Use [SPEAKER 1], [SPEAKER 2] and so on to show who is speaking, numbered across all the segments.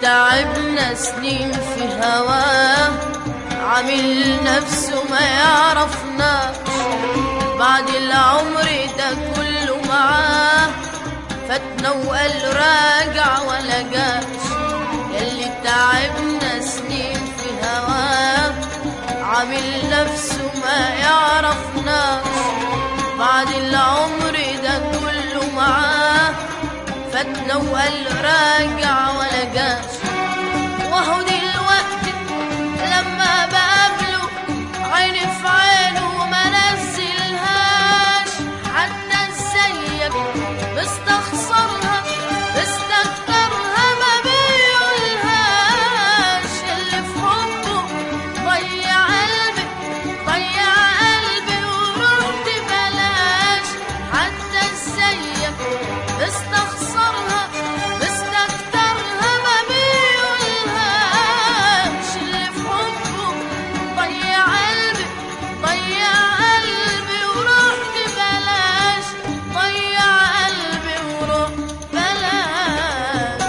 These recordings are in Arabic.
[SPEAKER 1] تعبنا سنين في هواه عامل نفسه ما يعرفناش، بعد العمر ده كله معاه فاتنا وقال راجع ولا جاش. ياللي تعبنا سنين في هواه عامل نفسه ما يعرفناش، بعد العمر ده كله معاه فاتنا وقال راجع ولا جاش. وهو دلوقتي لما بقابله عيني في عينه وما نزلهاش، حتى ازيك مستخسرها مستكترها ما بيقولهاش. اللي في حبه ضيع قلبي ضيع قلبي ورحت بلاش، حتى ازيك مستخسرها مستكترها ما بيقولهاش. اللي في حبه ضيع قلبي ضيع قلبي ورحت بلاش، ضيع قلبي ورحت بلاش.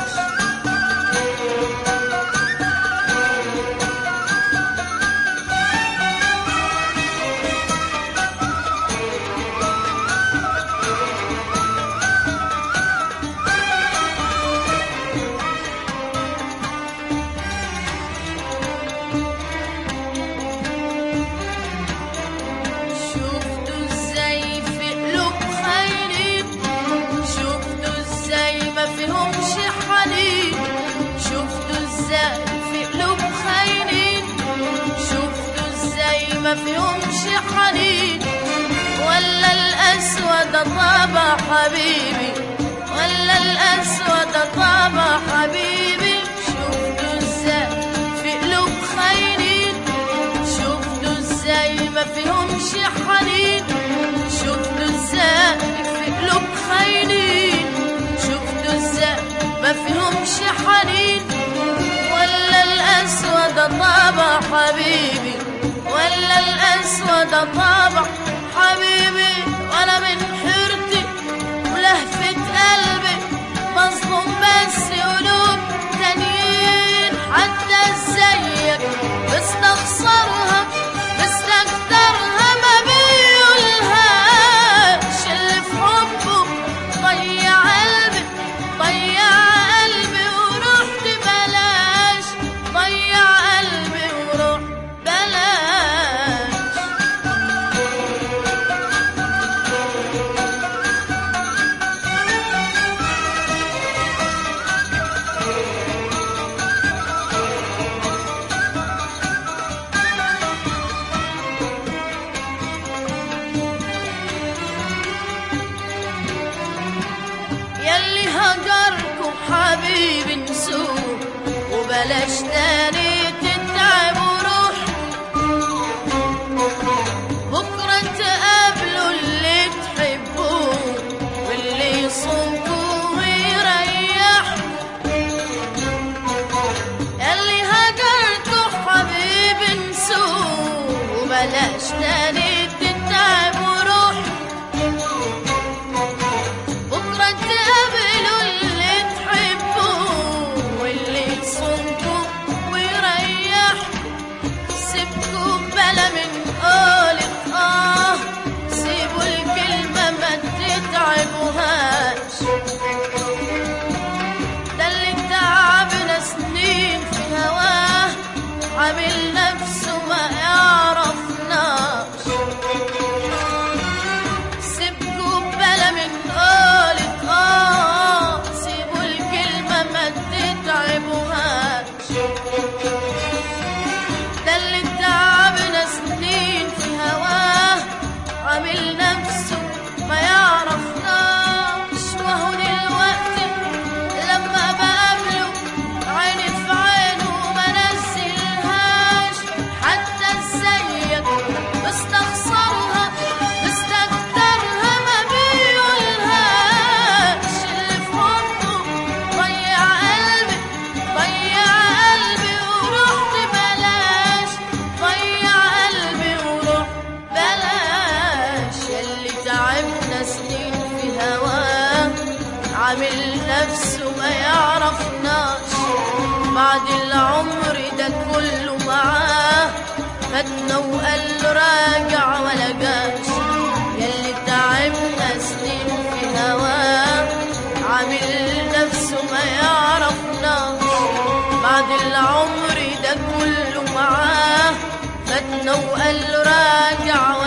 [SPEAKER 1] شفتوا ازاي في قلوب خاينين، شفتوا ازاي ما فيهمش حنين، شفتوا ازاي في قلوب خاينين، شفتوا ازاي ما فيهمش حنين. ولا الأسود طابع حبيبي ولا الأسود طابع حبيبي، شفتوا ازاي في قلوب خاينين، شفتوا ازاي ما فيهمش حنين، شفتوا ازاي في قلوب خاينين، شفتوا ازاي ما فيهمش حنين. ولا الأسود طابع حبيبي ولا الأسود طابع حبيبي، ولا من حيرتي ولهفة قلبي مظلوم بس قلوب تانيين. حتى ازيك مستخسرها مستكترها ما بيقولهاش. اللي في حبه ضيع قلبي ضيع قلبي ورحت بلاش، ضيع قلبي ورحت بلاش. ياللي هجركم حبيبي نسوه وبلاش تاني تتعبوا روح، بكرة تقابلوا اللي تحبوه واللي يصونكوا ويريحوا. ياللي هجركم حبيبي نسوه وبلاش تاني تتعبوا روح، بكرة تقابلوا اللي تحبوه واللي يصونكوا ويريحوا. سيبكوا بلا من قولة سيبوا الكلمة ما تتعبوهاش. ده اللي تعبنا سنين في هواه عامل نفسه ما يعرفناش. سيبكوا بلا من قولة سيبوا الكلمة ما تتعبوهاش. ده اللي تعبنا سنين في هواه عامل نفسه ما يعرفناش. وهو دلوقتي لما بقابله عيني في عينه وما نزلهاش، حتى ازيك مستخسرها مستكترها ما بيقولهاش. اللي في حبه ضيع قلبي ضيع قلبي ورحت بلاش، ضيع قلبي ورحت بلاش. ياللي تعبنا سنين في هواه عامل نفسه ما يعرفناش، بعد العمر ده كله معاه فاتنا وقال له راجع ولا جاش ياللي تعبنا سنين في هواه عامل نفسه ما يعرفناش بعد العمر ده كله معاه فاتنا وقال له راجع